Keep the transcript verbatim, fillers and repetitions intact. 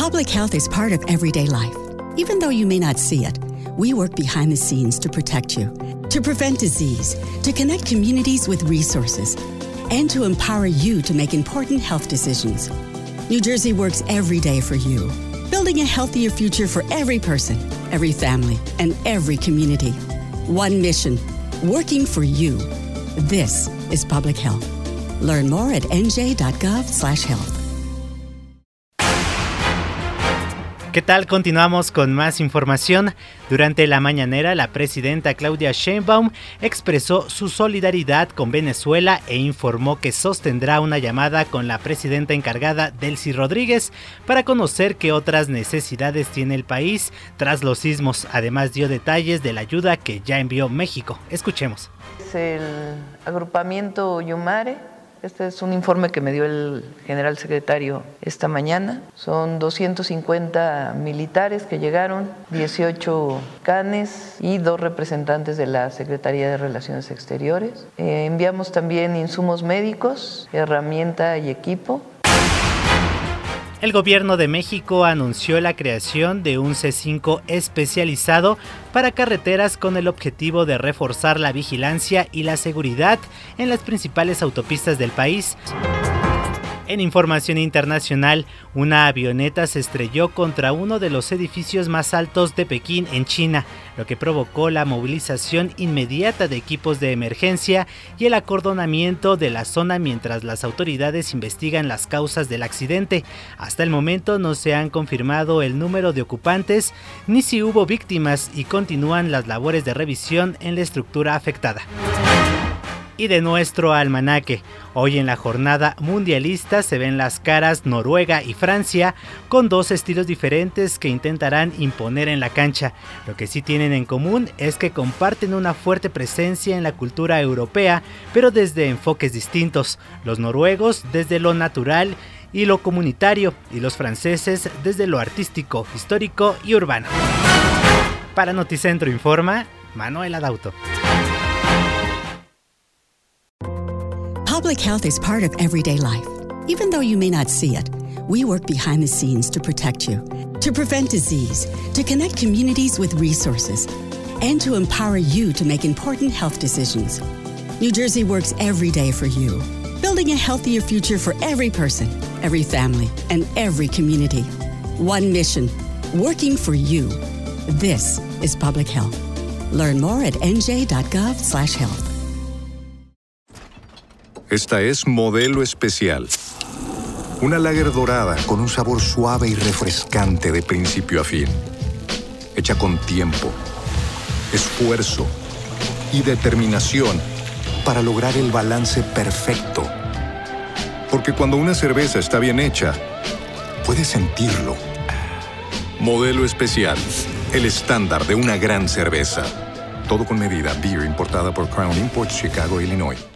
Public health is part of everyday life. Even though you may not see it, we work behind the scenes to protect you, to prevent disease, to connect communities with resources, and to empower you to make important health decisions. New Jersey works every day for you, building a healthier future for every person, every family, and every community. One mission, working for you. This is public health. Learn more at n j dot gov slash health. ¿Qué tal? Continuamos con más información. Durante la mañanera, la presidenta Claudia Sheinbaum expresó su solidaridad con Venezuela e informó que sostendrá una llamada con la presidenta encargada, Delcy Rodríguez, para conocer qué otras necesidades tiene el país tras los sismos. Además, dio detalles de la ayuda que ya envió México. Escuchemos. Es el agrupamiento Yumare. Este es un informe que me dio el general secretario esta mañana. Son doscientos cincuenta militares que llegaron, dieciocho canes y dos representantes de la Secretaría de Relaciones Exteriores. Eh, enviamos también insumos médicos, herramienta y equipo. El gobierno de México anunció la creación de un C cinco especializado para carreteras con el objetivo de reforzar la vigilancia y la seguridad en las principales autopistas del país. En información internacional, una avioneta se estrelló contra uno de los edificios más altos de Pekín, en China, lo que provocó la movilización inmediata de equipos de emergencia y el acordonamiento de la zona mientras las autoridades investigan las causas del accidente. Hasta el momento no se han confirmado el número de ocupantes ni si hubo víctimas y continúan las labores de revisión en la estructura afectada. Y de nuestro almanaque, hoy en la jornada mundialista se ven las caras Noruega y Francia con dos estilos diferentes que intentarán imponer en la cancha. Lo que sí tienen en común es que comparten una fuerte presencia en la cultura europea, pero desde enfoques distintos. Los noruegos desde lo natural y lo comunitario, y los franceses desde lo artístico, histórico y urbano. Para Noticentro informa Manuel Adauto. Public health is part of everyday life. Even though you may not see it, we work behind the scenes to protect you, to prevent disease, to connect communities with resources, and to empower you to make important health decisions. New Jersey works every day for you, building a healthier future for every person, every family, and every community. One mission, working for you. This is public health. Learn more at n j dot gov slash health. Esta es Modelo Especial. Una lager dorada con un sabor suave y refrescante de principio a fin. Hecha con tiempo, esfuerzo y determinación para lograr el balance perfecto. Porque cuando una cerveza está bien hecha, puedes sentirlo. Modelo Especial, el estándar de una gran cerveza. Todo con medida. Beer importada por Crown Imports, Chicago, Illinois.